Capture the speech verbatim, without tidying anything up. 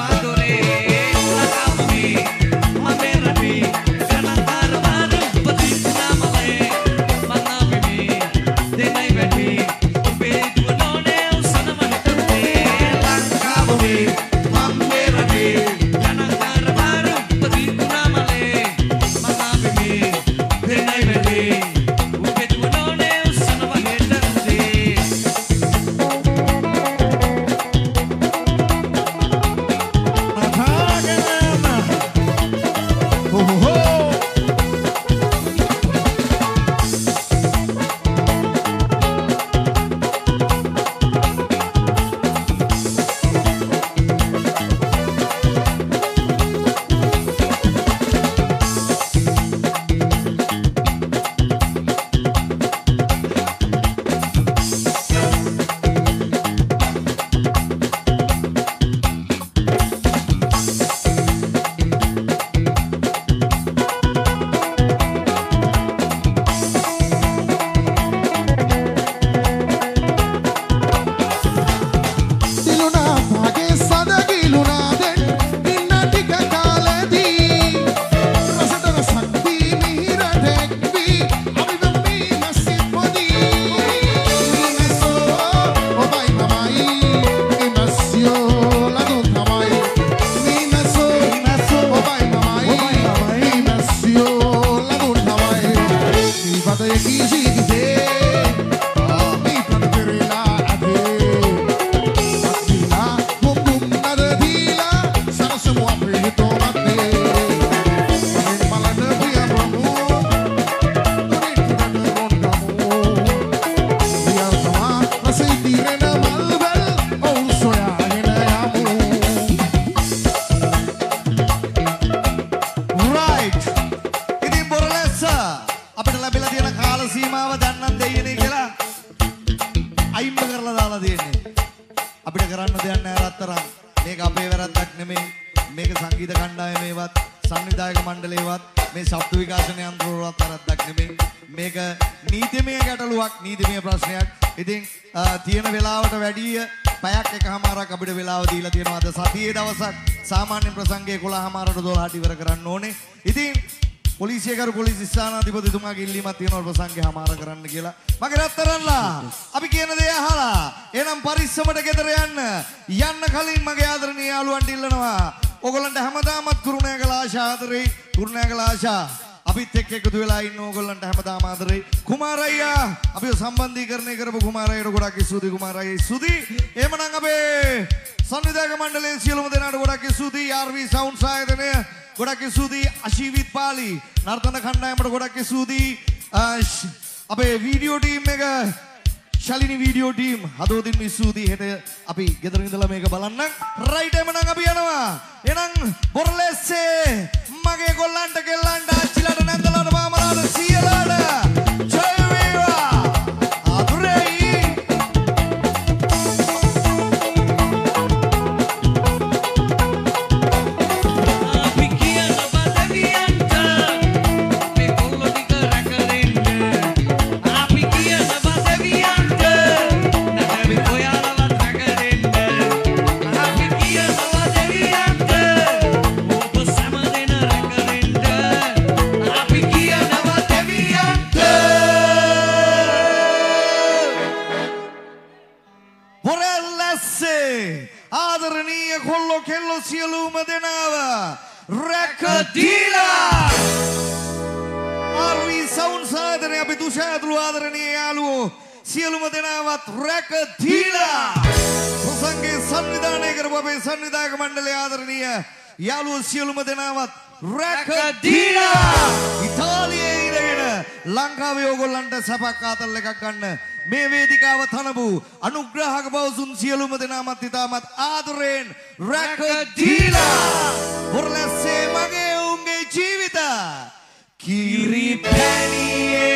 सामान्य प्रसंगे कोला हमारा दो हाटी वर करන්න ඕනේ. ඉතින් පොලිසිය කරු පොලිස් ස්ථානාධිපතිතුමාගේ ඉල්ලීමක් තියෙනවා ප්‍රසංගේ හමාර කරන්න කියලා. මගේ රත්තරන්ලා අපි කියන දේ අහලා එහෙනම් පරිස්සමට ගෙදර යන්න. යන්න කලින් මගේ ආදරණීය යාළුවන්ට ඉල්ලනවා. ඕගොල්ලන්ට හැමදාමත් කුරුණෑගල ආශා ආදරේ කුරුණෑගල ආශා අපිත් එක්ක එකතු වෙලා ඉන්න ඕගොල්ලන්ට හැමදාම ආදරේ. කුමාර අයියා අපිව සම්බන්ධීකරණය කරපු කුමාර අයියට ගොඩක් ස්තුතියි කුමාර අයියා ස්තුතියි. එහෙමනම් අපේ සංවිධායක මණ්ඩලයේ සියලුම දෙනාට ගොඩක් ස්තුතියි. ආර් වී සවුන්ඩ් ආයතනය ගොඩක් ස්තුතියි. අශීවිත් පාලි නර්තන කණ්ඩායමට ගොඩක් ස්තුතියි. අපේ වීඩියෝ ටීම් එක ශලිනි වීඩියෝ ටීම් හදවතින්ම ස්තුතියි. හෙට අපි ගෙදර ඉඳලා මේක බලන්න. රයිට් එහෙමනම් අපි යනවා. එහෙනම් බොරලැස්සේ මගේ ගොල්ලන්ට කෙල්ලන්ට අච්චිලට නැන්දලට මාමලාට සියලාට ජය වේවා. ආතුරේ ආදරණීය කොල්ලෝ කෙල්ලෝ සියලුම දෙනාව රැක දීලා ආර් වී සවුන්ඩ් ආයතනයේ අපි තුෂාරතුළු ආදරණීය යාළුවෝ සියලුම දෙනාවත් රැක දීලා ප්‍රසංගේ සංවිධානය කරපු අපේ සංවිධායක මණ්ඩලයේ ආදරණීය යාළුවෝ සියලුම දෙනාවත් රැක දීලා ඉතාලියේ ඉඳගෙන ලංකාවේ ඕගොල්ලන්ට සපක් ආතල් එකක් ගන්න මේ වේදිකාව තනපු අනුග්‍රහක බවසුන් සියලුම දෙනාමත් ඉතාමත් ආදරයෙන් රැක දීලා බොරලැස්සේ මගේ උන්ගේ ජීවිත කිරි පැණියේ